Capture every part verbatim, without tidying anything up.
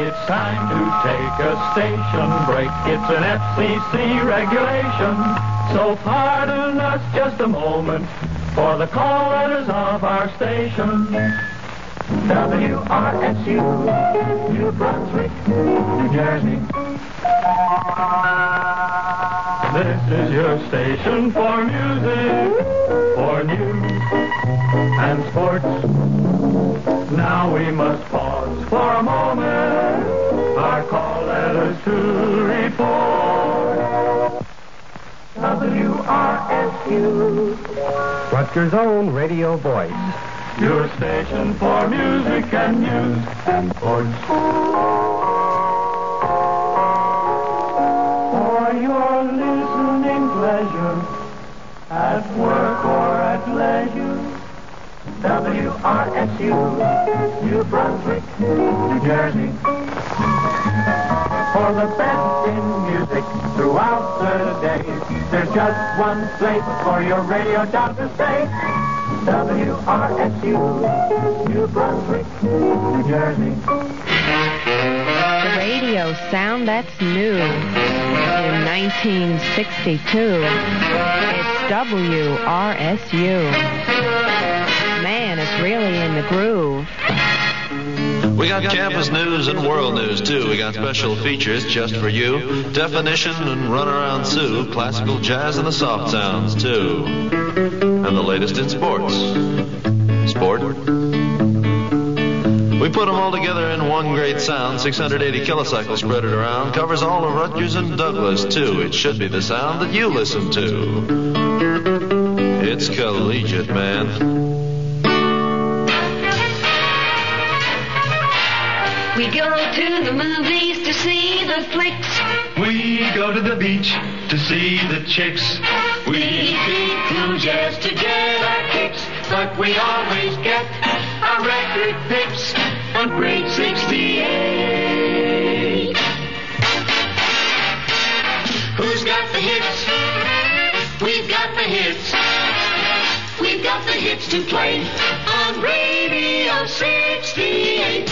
it's time to take a station break. It's an F C C regulation, so pardon us just a moment for the call letters of our station. W R S U, New Brunswick, New Jersey. This is your station for music, for news and sports. Now we must pause for a moment, our call letters to report. W R S U, Rutgers' own radio voice. Your station for music and news and sports. For your listening pleasure, at work or at leisure, W R S U, New Brunswick, New Jersey. For the best in music throughout the day, there's just one place for your radio job to stay. W R S U, New Brunswick, New Jersey. The radio sound that's new in nineteen sixty-two. It's W R S U. Man, it's really in the groove. We got campus news and world news, too. We got special features just for you. Definition and Runaround Sue, classical jazz and the soft sounds, too. And the latest in sports. Sport. We put them all together in one great sound, six hundred eighty kilocycles spread it around, covers all of Rutgers and Douglas, too. It should be the sound that you listen to. It's collegiate, man. We go to the movies to see the flicks. We go to the beach to see the chicks. We drink cool jazz to get our kicks, but we always get our record picks on grade sixty-eight. Who's got the hits? We've got the hits. We've got the hits to play on Radio sixty-eight.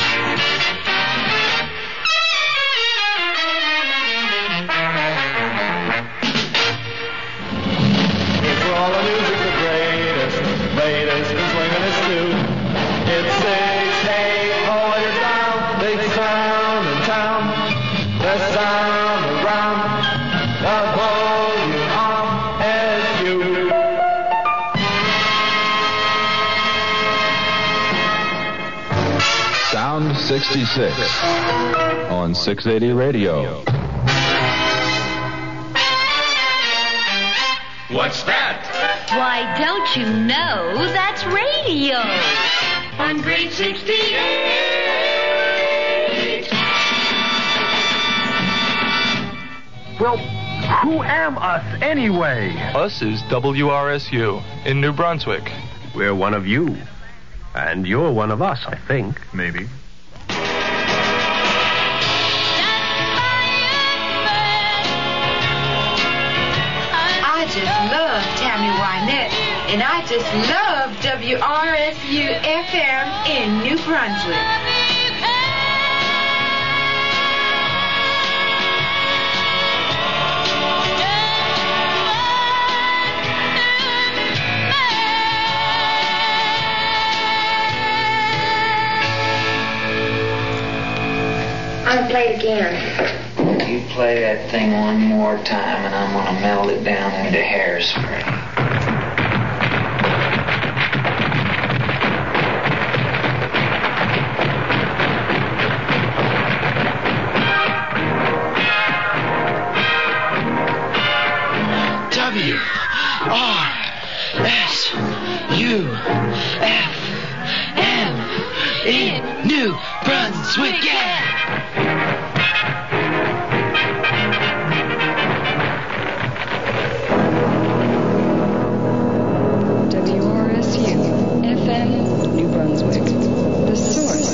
All the music, the greatest, latest, and swingin'est too. It's six, eight, hold it down, big sound in town. The sound around, the volume on S U. Sound sixty-six on six eighty Radio. What's that? Why, don't you know that's radio on grade sixty-eight? Well, who am us anyway? Us is W R S U in New Brunswick. We're one of you. And you're one of us, I think. Maybe. I just love Tammy Wynette, and I just love W R S U F M in New Brunswick. I'll play it again. You play that thing one more time, and I'm going to melt it down into hairspray. W R S U F M in New Brunswick, yeah! W R S U F M New Brunswick, the source.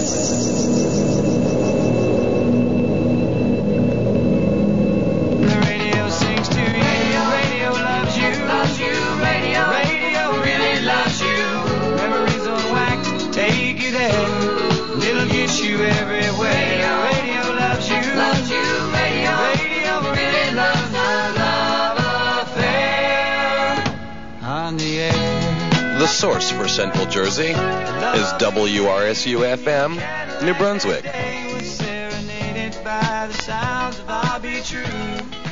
The radio sings to you. Radio loves you. Loves you. Radio. Radio really loves you. Memories on wax take you there. It'll get you everywhere. Radio, radio loves you. on the air. The source for Central Jersey is W R S U F M, New Brunswick. Serenaded by the sounds of I'll Be True.